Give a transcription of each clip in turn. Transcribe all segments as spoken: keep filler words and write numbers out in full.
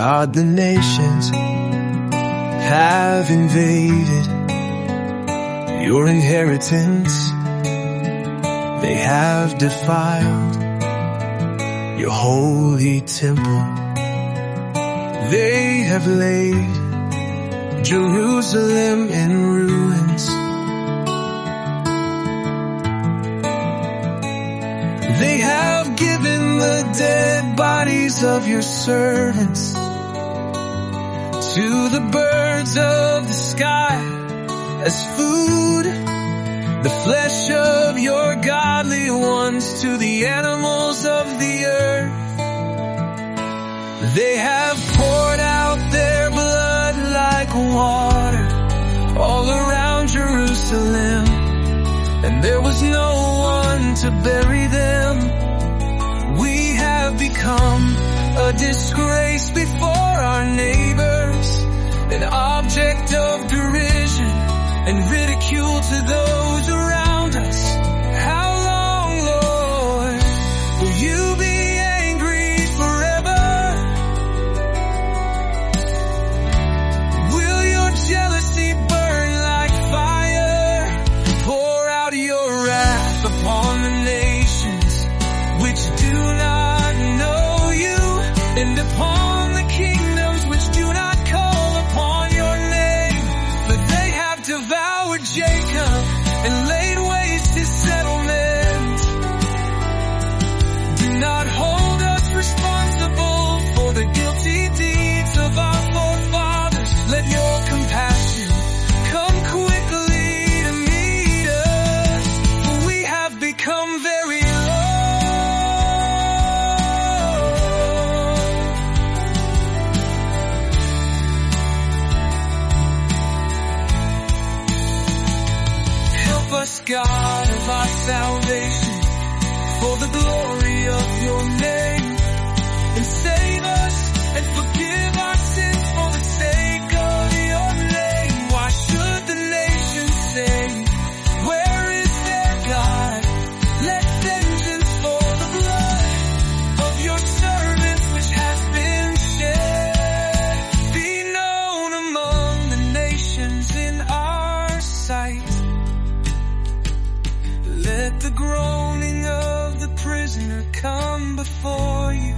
God, the nations have invaded your inheritance. They have defiled your holy temple. They have laid Jerusalem in ruins. They have given the dead bodies of your servants to the birds of the sky as food, the flesh of your godly ones to the animals of the earth. They have poured out their blood like water all around Jerusalem, and there was no one to bury them. We have become a disgrace before our neighbors, an object of derision and ridicule to those around us. How long, Lord, will you be angry forever? Will your jealousy burn like fire? Pour out your wrath upon the nations which do not know you, and upon the kingdoms which do not call upon your name. For they have devoured Jacob and laid waste his settlement. Do not hold us responsible for the guilty deeds of our forefathers. Let your compassion come quickly to meet us, for we have become very low. Help us, God of our salvation, for the glory of your name, and save us and forgive our sins for the sake of your name. Why should the nations say, where is their God? Let vengeance for the blood of your servants which has been shed be known among the nations in our sight. Let the groaning of the prisoner come before you,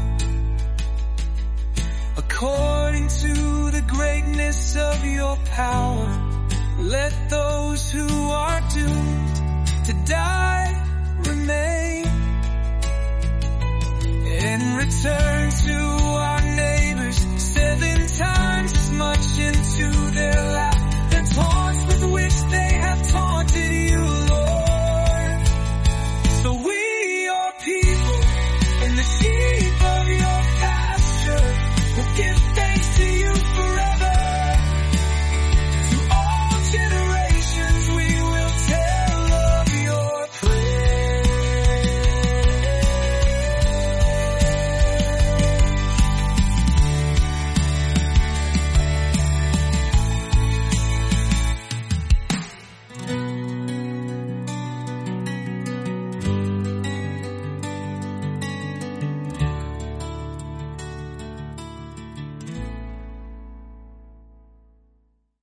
according to the greatness of your power. Let those who are doomed to die remain, and return to